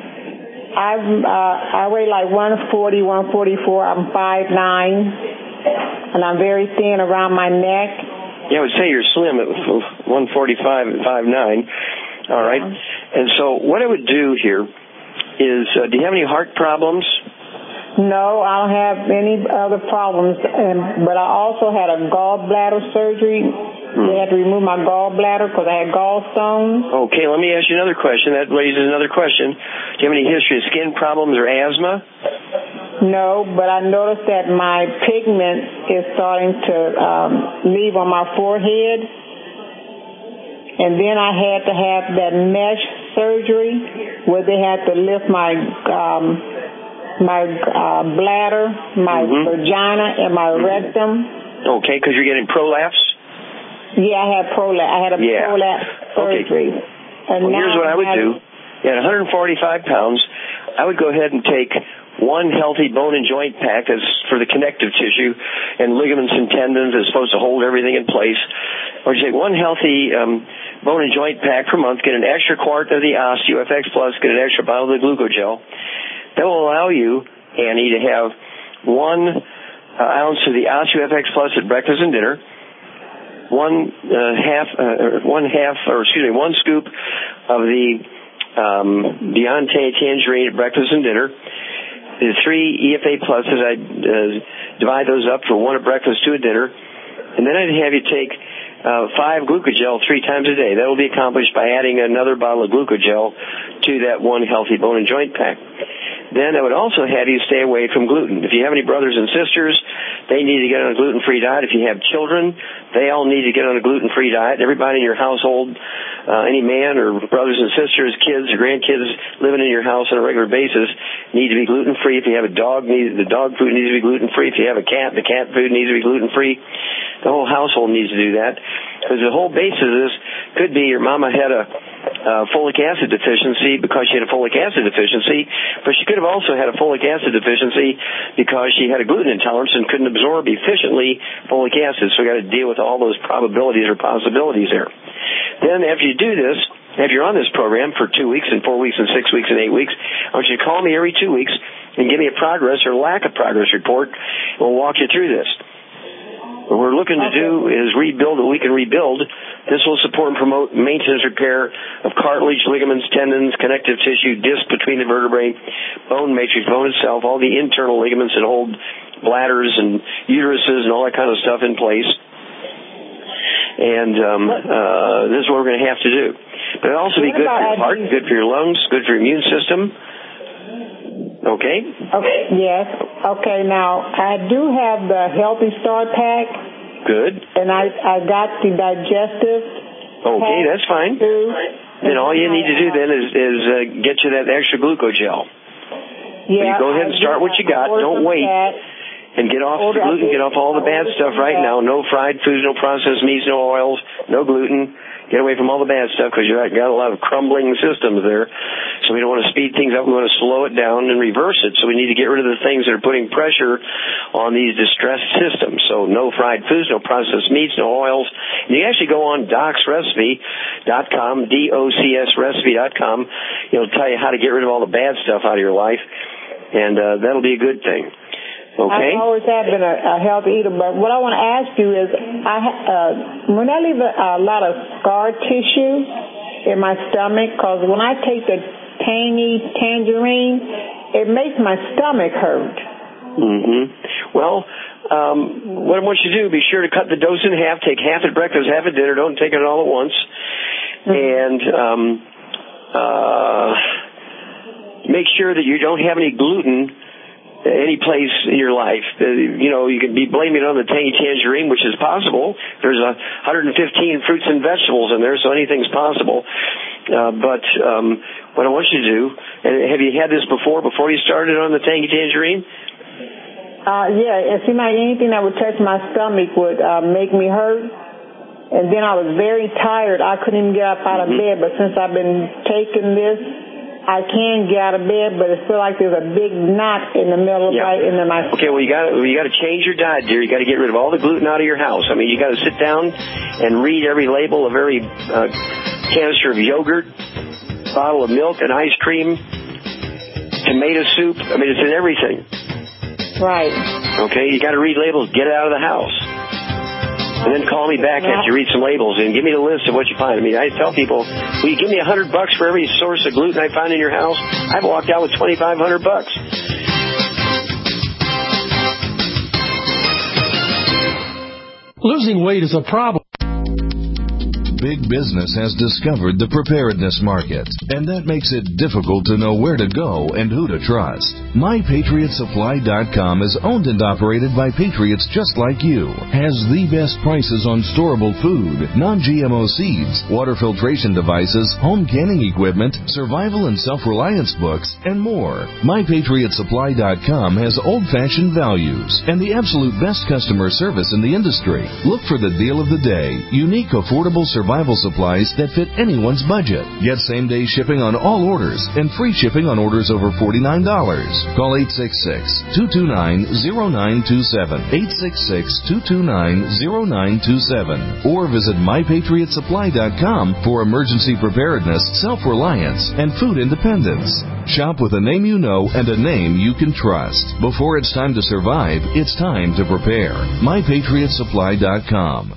I uh, I weigh like one forty, one forty-four. I'm five nine, and I'm very thin around my neck. Yeah, I would say you're slim at one forty-five and five nine. All right. And so what I would do here is, uh, do you have any heart problems? No, I don't have any other problems. And, but I also had a gallbladder surgery. Hmm. They had to remove my gallbladder because I had gallstones. Okay, let me ask you another question. That raises another question. Do you have any history of skin problems or asthma? No, but I noticed that my pigment is starting to um, leave on my forehead. And then I had to have that mesh surgery where they had to lift my um, my uh, bladder, my mm-hmm. vagina, and my rectum. Okay, because you're getting prolapse? Yeah, I had prolapse. I had a yeah. prolapse surgery. Okay. And well, now here's what I would have... do. At one forty-five pounds, I would go ahead and take one healthy bone and joint pack that's for the connective tissue and ligaments and tendons is supposed to hold everything in place. Or you take one healthy um, bone and joint pack per month, get an extra quart of the OsteoFX Plus, get an extra bottle of the glucogel. That will allow you, Annie, to have one uh, ounce of the OsteoFX Plus at breakfast and dinner, one uh, half, uh, one half, or excuse me, one scoop of the um, Beyond Tangerine at breakfast and dinner. The three E F A Pluses, I'd uh, divide those up for one at breakfast, two at dinner, and then I'd have you take uh, five glucogel three times a day. That will be accomplished by adding another bottle of glucogel to that one healthy bone and joint pack. Then I would also have you stay away from gluten. If you have any brothers and sisters, they need to get on a gluten-free diet. If you have children, they all need to get on a gluten-free diet. Everybody in your household, uh, any man or brothers and sisters, kids or grandkids living in your house on a regular basis need to be gluten-free. If you have a dog, need, the dog food needs to be gluten-free. If you have a cat, the cat food needs to be gluten-free. The whole household needs to do that. Because the whole basis of this could be your mama had a uh, folic acid deficiency because she had a folic acid deficiency, but she could have also had a folic acid deficiency because she had a gluten intolerance and couldn't absorb efficiently folic acid. So we got to deal with all those probabilities or possibilities there. Then after you do this, if you're on this program for two weeks and four weeks and six weeks and eight weeks, I want you to call me every two weeks and give me a progress or lack of progress report, and we'll walk you through this. What we're looking to do is rebuild what we can rebuild. This will support and promote maintenance repair of cartilage, ligaments, tendons, connective tissue, disc between the vertebrae, bone matrix, bone itself, all the internal ligaments that hold bladders and uteruses and all that kind of stuff in place. And um, uh, this is what we're going to have to do. But it'll also be good for your heart, good for your lungs, good for your immune system. Okay? Okay, yes. Okay, now, I do have the Healthy Start Pack. Good. And I I got the digestive Okay, pack that's fine. too. Then all you need to do then is, is uh, get you that extra glucogel. Yeah. So you go ahead and start what you got. Don't wait. And get off the gluten, get off all the bad stuff right now. No fried foods, no processed meats, no oils, no gluten. Get away from all the bad stuff because you've got a lot of crumbling systems there. So we don't want to speed things up. We want to slow it down and reverse it. So we need to get rid of the things that are putting pressure on these distressed systems. So no fried foods, no processed meats, no oils. And you actually go on docs recipe dot com, D O C S recipe dot com. It'll tell you how to get rid of all the bad stuff out of your life. And uh, that'll be a good thing. Okay. I've always have been a, a healthy eater, but what I want to ask you is, I uh, when I leave a, a lot of scar tissue in my stomach, because when I take the tangy tangerine, it makes my stomach hurt. Mm-hmm. Well, um, what I want you to do, be sure to cut the dose in half. Take half at breakfast, half at dinner. Don't take it all at once. Mm-hmm. And um, uh, make sure that you don't have any gluten any place in your life. Uh, you know, you can be blaming it on the tangy tangerine, which is possible. There's a one hundred fifteen fruits and vegetables in there, so anything's possible. Uh, but um, what I want you to do, and have you had this before, before you started on the tangy tangerine? Uh, yeah, it seemed like anything that would touch my stomach would uh, make me hurt. And then I was very tired. I couldn't even get up out of mm-hmm. bed. But since I've been taking this, I can get out of bed, but it feels like there's a big knot in the middle of yeah. right into my. Okay, well you got you got to change your diet, dear. You got to get rid of all the gluten out of your house. I mean, you got to sit down and read every label of every uh, canister of yogurt, bottle of milk, and ice cream, tomato soup. I mean, it's in everything. Right. Okay, you got to read labels. Get it out of the house. And then call me back after you read some labels and give me the list of what you find. I mean, I tell people, will you give me a hundred bucks for every source of gluten I find in your house? I've walked out with twenty-five hundred bucks. Losing weight is a problem. Big business has discovered the preparedness market, and that makes it difficult to know where to go and who to trust. My Patriot Supply dot com is owned and operated by patriots just like you, has the best prices on storable food, non-G M O seeds, water filtration devices, home canning equipment, survival and self-reliance books, and more. My Patriot Supply dot com has old-fashioned values and the absolute best customer service in the industry. Look for the deal of the day, unique, affordable survival supplies that fit anyone's budget. Get same-day shipping on all orders and free shipping on orders over forty-nine dollars. Call eight six six, two two nine, zero nine two seven, eight six six, two two nine, zero nine two seven, or visit My Patriot Supply dot com for emergency preparedness, self-reliance, and food independence. Shop with a name you know and a name you can trust. Before it's time to survive, it's time to prepare. My Patriot Supply dot com.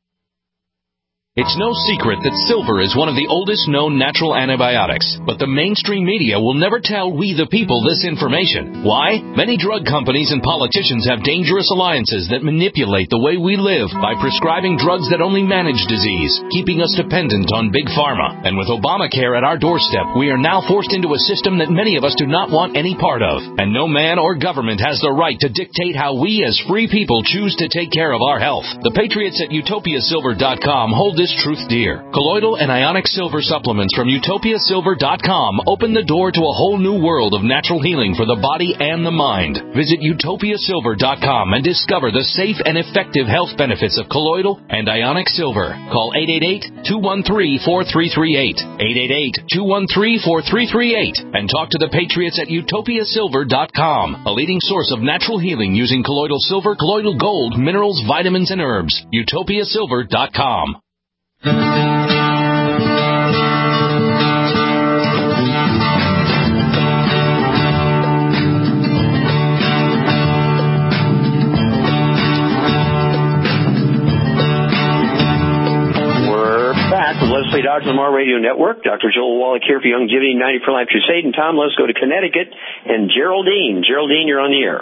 It's no secret that silver is one of the oldest known natural antibiotics, but the mainstream media will never tell we the people this information. Why? Many drug companies and politicians have dangerous alliances that manipulate the way we live by prescribing drugs that only manage disease, keeping us dependent on big pharma. And with Obamacare at our doorstep, we are now forced into a system that many of us do not want any part of. And no man or government has the right to dictate how we as free people choose to take care of our health. The Patriots at Utopia Silver dot com hold this truth dear. Colloidal and ionic silver supplements from Utopia Silver dot com open the door to a whole new world of natural healing for the body and the mind. Visit Utopia Silver dot com and discover the safe and effective health benefits of colloidal and ionic silver. Call eight eight eight, two one three, four three three eight, eight eight eight, two one three, four three three eight, and talk to the Patriots at Utopia Silver dot com, a leading source of natural healing using colloidal silver, colloidal gold, minerals, vitamins, and herbs. Utopia Silver dot com. We're back with Leslie Doctor Lamar Radio Network. Doctor Joel Wallach here for Youngevity ninety for Life Crusade. And Tom, let's go to Connecticut and Geraldine. Geraldine, you're on the air.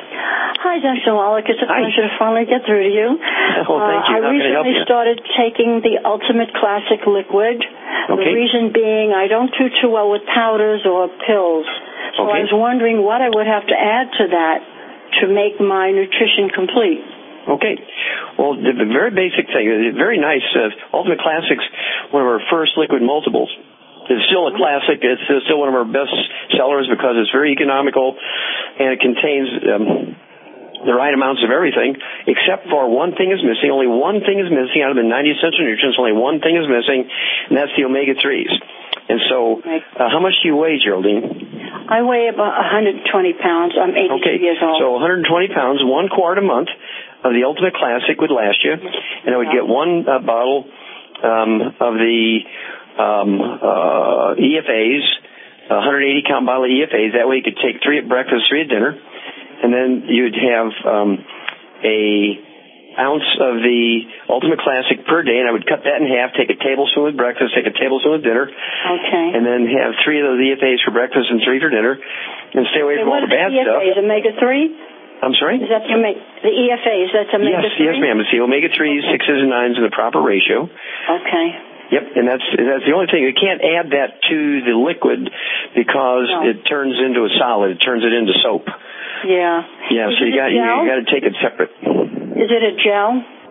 Hi, Doctor Wallach. It's a Hi. pleasure to finally get through to you. Well, thank you. Uh, I How can I help recently you? started taking the Ultimate Classic Liquid. The Okay. reason being I don't do too well with powders or pills. So Okay. I was wondering what I would have to add to that to make my nutrition complete. Okay. Well, the, the very basic thing, uh, very nice. Uh, Ultimate Classics, one of our first liquid multiples. It's still a classic. It's uh, still one of our best sellers because it's very economical and it contains um, the right amounts of everything, except for one thing is missing. Only one thing is missing out of the ninety essential nutrients. Only one thing is missing, and that's the omega threes. And so, uh, how much do you weigh, Geraldine? I weigh about one hundred twenty pounds. I'm eighty-two Okay, years old. so one hundred twenty pounds, one quart a month of the Ultimate Classic would last you, and I would get one uh, bottle um, of the um, uh, E F As, one hundred eighty count bottle of E F As. That way you could take three at breakfast, three at dinner, and then you'd have um, a ounce of the Ultimate Classic per day, and I would cut that in half, take a tablespoon with breakfast, take a tablespoon with dinner, okay, and then have three of those E F As for breakfast and three for dinner, and stay away okay, from all what the bad is the stuff. E F As? Omega three? I'm sorry? Is that the, omega, the E F As? That's omega Yes, three? yes, ma'am. It's the omega threes, sixes, and nines in the proper ratio. Okay. Yep, and that's that's the only thing. You can't add that to the liquid because No. it turns into a solid. It turns it into soap. Yeah. Yeah, Is so it you a got you, gel? you got to take it separate. Is it a gel?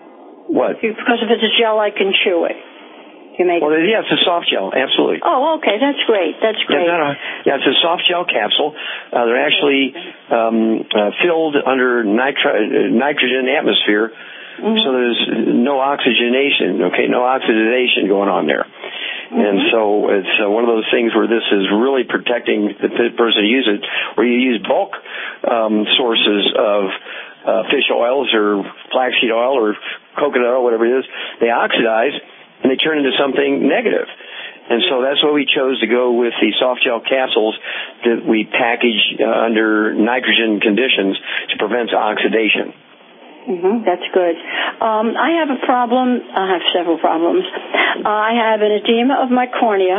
What? Because if it's a gel, I can chew it. You make Well, yeah, it's a soft gel. Absolutely. Oh, okay. That's great. That's great. It's not a, yeah, it's a soft gel capsule. Uh, they're actually um, uh, filled under nitri- nitrogen atmosphere, mm-hmm. so there's no oxygenation. Okay, no oxidization going on there. And so it's uh, one of those things where this is really protecting the person who uses it, where you use bulk um, sources of uh, fish oils or flaxseed oil or coconut oil, whatever it is. They oxidize and they turn into something negative. And so that's why we chose to go with the soft gel capsules that we package uh, under nitrogen conditions to prevent oxidation. Mm-hmm, that's good. Um, I have a problem. I have several problems. I have an edema of my cornea.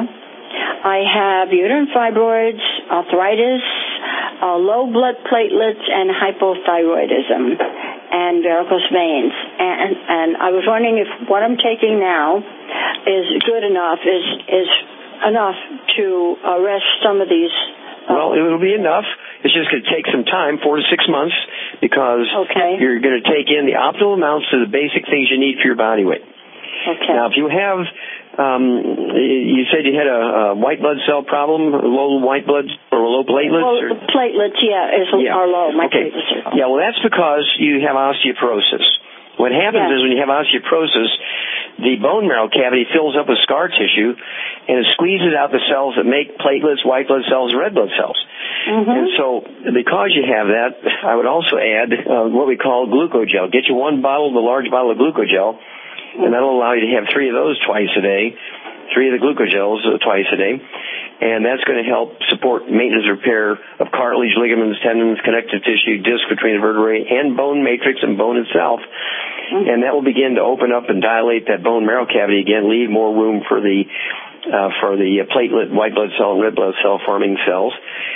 I have uterine fibroids, arthritis, uh, low blood platelets, and hypothyroidism, and varicose veins. And, and I was wondering if what I'm taking now is good enough, is is enough to arrest some of these. Uh, well, it will be enough. It's just going to take some time, four to six months, because okay. you're going to take in the optimal amounts of the basic things you need for your body weight. Okay. Now, if you have, um, you said you had a, a white blood cell problem, low white blood or low platelets? Well, or? platelets, yeah, is, yeah. are low. My okay. platelets are low. Yeah, well, that's because you have osteoporosis. What happens yes. is when you have osteoporosis, the bone marrow cavity fills up with scar tissue, and it squeezes out the cells that make platelets, white blood cells, and red blood cells. Mm-hmm. And so because you have that, I would also add uh, what we call glucogel. Get you one bottle, the large bottle of glucogel, and that'll allow you to have three of those twice a day, three of the glucogels uh, twice a day. And that's going to help support maintenance repair of cartilage, ligaments, tendons, connective tissue, disc between the vertebrae, and bone matrix and bone itself. Mm-hmm. And that will begin to open up and dilate that bone marrow cavity again, leave more room for the uh, for the platelet, white blood cell, and red blood cell forming cells.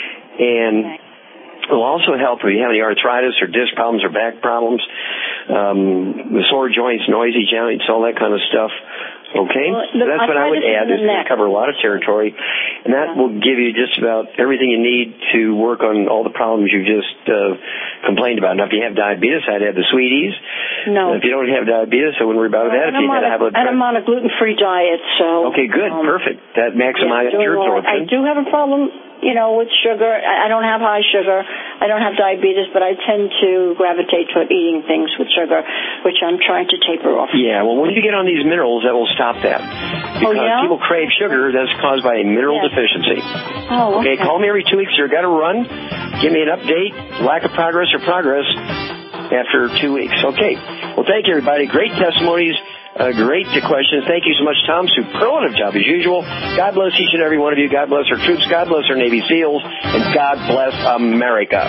And it will also help if you have any arthritis or disc problems or back problems, um, the sore joints, noisy joints, all that kind of stuff. Okay, well, so that's what I would add. It's going to cover a lot of territory, and that yeah. will give you just about everything you need to work on all the problems you just uh, complained about. Now, if you have diabetes, I'd add the sweeties. No. If you don't have diabetes, I wouldn't worry about well, that. If you had a high blood pressure. And I'm on a gluten-free diet, so... Okay, good, um, perfect. That maximizes yeah, your absorption. I do have a problem, you know, with sugar. I don't have high sugar. I don't have diabetes, but I tend to gravitate toward eating things with sugar, which I'm trying to taper off. Yeah, well, when you get on these minerals, that will stop that. Because oh, yeah? people crave sugar that's caused by a mineral yes. deficiency. Oh, okay. Okay, call me every two weeks. You've got to run. Give me an update, lack of progress or progress after two weeks. Okay. Well, thank you, everybody. Great testimonies. Uh, great questions. Thank you so much, Tom. Superlative job as usual. God bless each and every one of you. God bless our troops. God bless our Navy SEALs. And God bless America.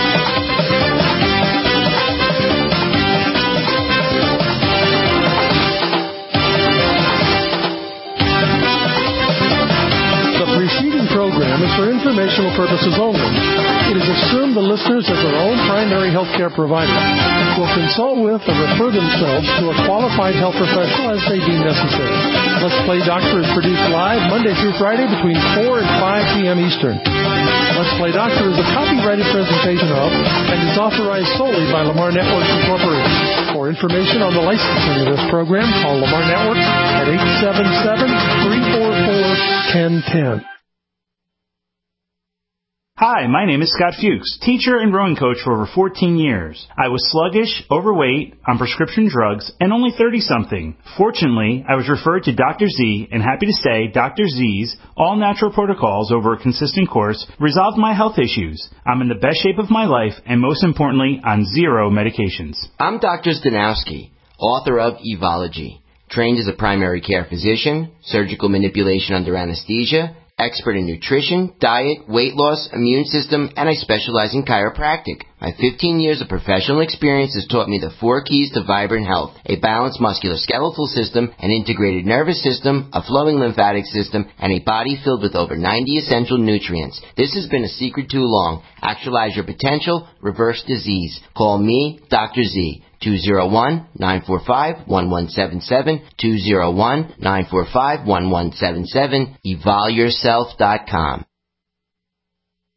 The preceding program is for informational purposes only. It is assumed the listeners, as their own primary health care provider, will consult with or refer themselves to a qualified health professional as they deem necessary. Let's Play Doctor is produced live Monday through Friday between four and five p.m. Eastern. Let's Play Doctor is a copyrighted presentation of and is authorized solely by Lamar Networks Incorporated. For information on the licensing of this program, call Lamar Networks at eight seven seven, three four four, one zero one zero. Hi, my name is Scott Fuchs, teacher and rowing coach for over fourteen years. I was sluggish, overweight, on prescription drugs, and only thirty-something. Fortunately, I was referred to Doctor Z, and happy to say Doctor Z's all-natural protocols over a consistent course resolved my health issues. I'm in the best shape of my life, and most importantly, on zero medications. I'm Doctor Stanowski, author of Evology, trained as a primary care physician, surgical manipulation under anesthesia, expert in nutrition, diet, weight loss, immune system, and I specialize in chiropractic. My fifteen years of professional experience has taught me the four keys to vibrant health: a balanced musculoskeletal system, an integrated nervous system, a flowing lymphatic system, and a body filled with over ninety essential nutrients. This has been a secret too long. Actualize your potential, reverse disease. Call me, Doctor Z. two oh one, nine four five, one one seven seven, two oh one, nine four five, one one seven seven, evol yourself dot com.